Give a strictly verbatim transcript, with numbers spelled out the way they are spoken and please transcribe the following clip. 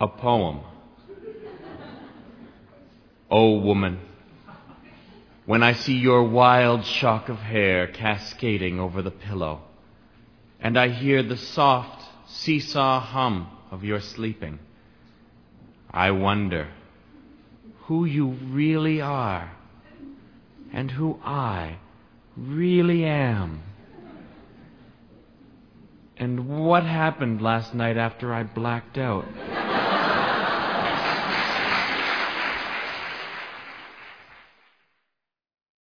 A poem. O woman, when I see your wild shock of hair cascading over the pillow, and I hear the soft seesaw hum of your sleeping, I wonder who you really are and who I really am. And what happened last night after I blacked out?